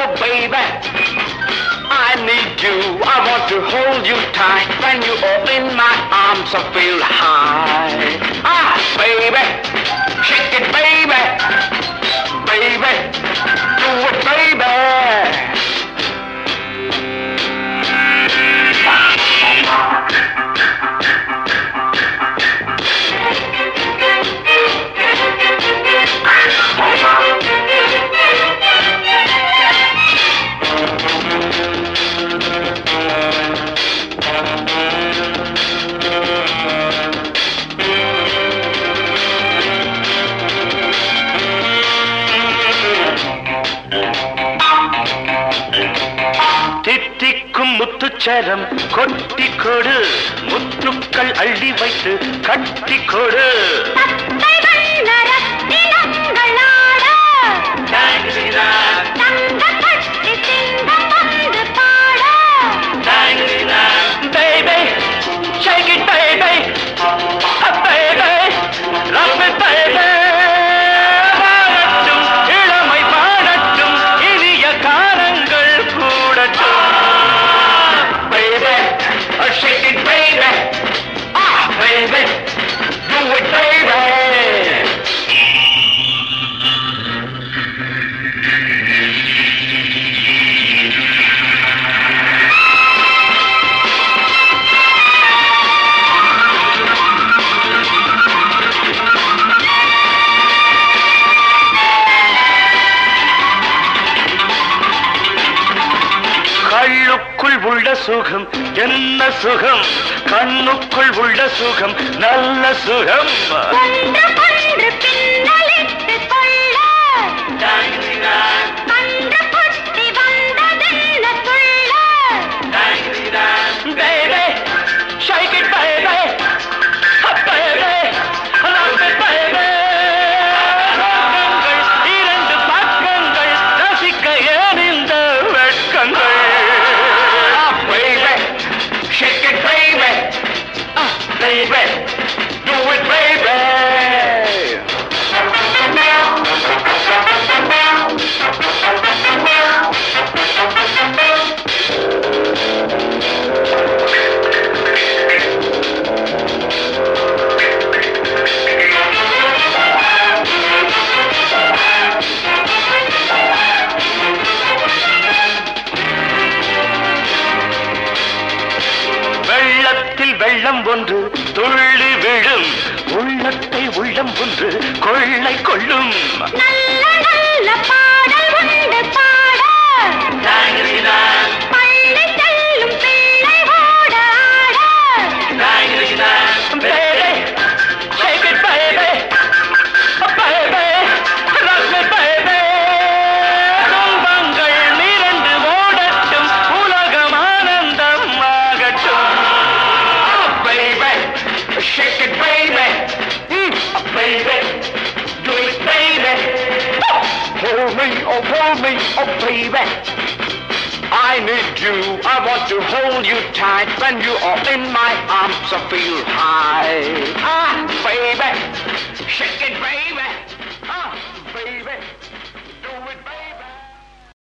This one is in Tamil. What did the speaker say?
So baby, I need you. I want to hold you tight. When you open my arms, I feel high. Ah, baby, shake it, baby. Baby, do it, baby. தித்திக்கும் முத்துச்சரம் கொட்டி கொடு, முத்துக்கள் அள்ளி வைத்து கட்டி கொடு. Baby, shake it baby, baby, love me baby. இளமை பாடட்டும், இனிய காலங்கள் கூடட்டும். Shake it, baby. Ah, baby. Do it, baby. கண்ணுக்குள் உள்ள சுகம் என்ன சுகம், கண்ணுக்குள் உள்ள சுகம் நல்ல சுகம். Baby, shake it baby, baby, love it baby. இரண்டு பக்கங்கள் ரசிக்க ஏன் இந்த வெட்கங்கள். Shake it, baby. Baby, do it, baby. வெள்ளம் ஒன்று துள்ளி விழும், உள்ளத்தை உள்ளம் ஒன்று கொள்ளை கொள்ளும். நல்ல நல்ல பாடல் உண்டு பாட, பள்ளி செல்லும் பிள்ளை ஓட ஆட. Baby, shake it baby, baby, love me baby. துன்பங்கள் நிரண்டு ஓடட்டும், உலகம் ஆனந்தம் ஆகட்டும். Shake it, baby. Baby, do it, baby. Hold me, oh, baby. I need you. I want to hold you tight. When you are in my arms, I feel high. Ah, baby.